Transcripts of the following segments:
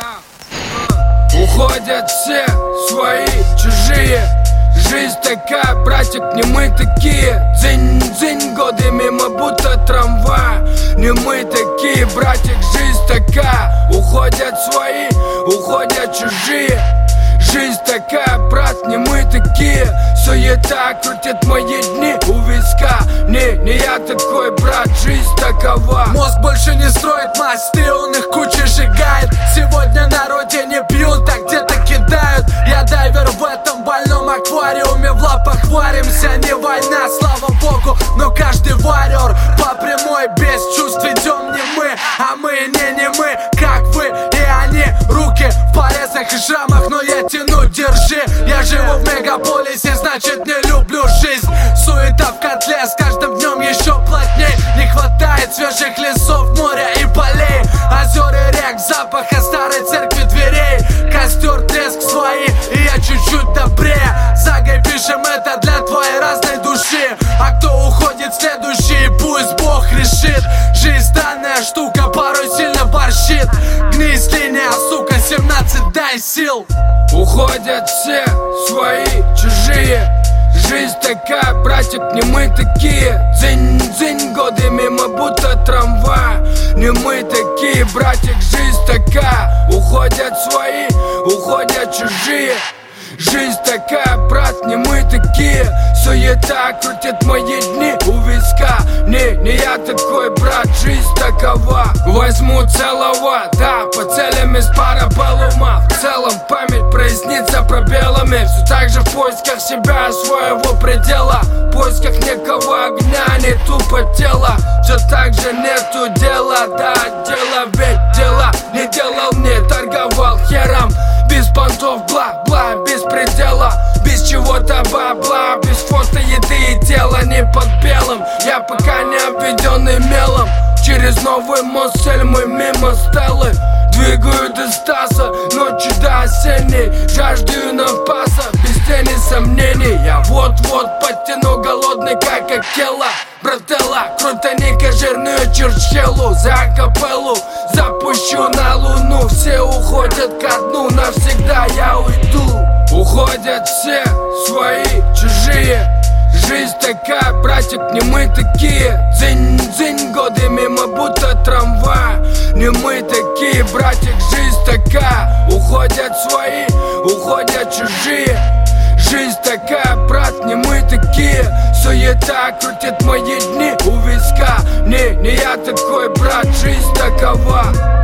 Уходят все свои, чужие. Жизнь такая, братик, не мы такие. Дзынь-дзынь, годы мимо, будто трамвай. Не мы такие, братик, жизнь такая. Уходят свои, уходят чужие. Жизнь такая, брат, не мы такие. Суета крутит мои дни у виска. Не я такой, брат, жизнь такова. Мозг больше не строит мосты, он их кучей сжигает. Сегодня на родине пьют, а где-то кидают. Я дайвер в этом больном аквариуме. В лапах варимся, не война, слава богу. Но каждый варьер по прямой без чувств идем не мы. А мы не мы, как вы и они. Руки в порезах и шрамах, но я тяну, держи. Я живу в мегаполисе, значит не люблю жизнь. Суета в котле, с каждым днем еще плотней. Не хватает свежих лесов, моря и полей, озер и рек, запаха старой церкви, дверей. Костер, треск свои, и я чуть-чуть добрее. Загой пишем это для твоей разной души. А кто уходит следующий, пусть Бог решит. Жизнь странная штука, порой сильно борщит. Гнись, линия, сука, 17, дай сил. Уходят все свои, чужие. Жизнь такая, братик, не мы такие. Дзынь-дзынь, годы мимо, будто трамвай. Не мы такие, братик, жизнь такая. Уходят свои, уходят чужие. Жизнь такая, брат, не мы такие. Суета крутит мои дни у виска. Не я такой, брат, жизнь такова. Возьму целого, да, поцелим из парабеллума. В целом память прояснится пробелами. Все так же в поисках себя, своего предела. В поисках некого огня, не тупо тело. Все так же нету дела, да, дело, ведь дело не делал, не торговал хером. Без понтов, бла-бла, без предела. Без чего-то бабла, без фото, еды и тела. Не под белым, я пока не обведенный мелом. Через новый мост Сельмы мимо Стеллы. Двигаю до Стаса, ночью до осенней. Жаждаю напаса, без тени сомнений. Я вот-вот подтяну, голодный как Акела. Брателла, крутаника, жирную черчхелу. За капеллу запущу на луну. Все уходят ко дну, навсегда я уйду. Уходят все свои, чужие. Жизнь такая, братик, не мы такие. Дзынь-дзынь, годы мимо, будто трамвай. Не мы такие, братик, жизнь такая. Уходят свои, уходят чужие. Жизнь такая, брат, не мы такие. Суета крутит мои дни у виска. Не я такой, брат, жизнь такова.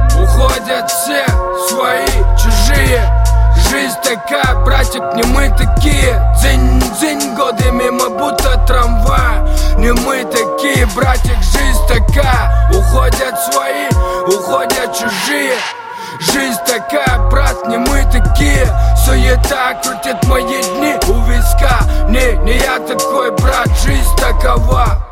Уходят все свои, чужие. Жизнь такая, братик, не мы такие. Дзынь-дзынь, годы мимо, будто трамвай. Не мы такие, братик, жизнь такая. Уходят свои, уходят чужие. Жизнь такая, брат, не мы такие. Суета крутит мои дни у виска. Не я такой, брат, жизнь такова.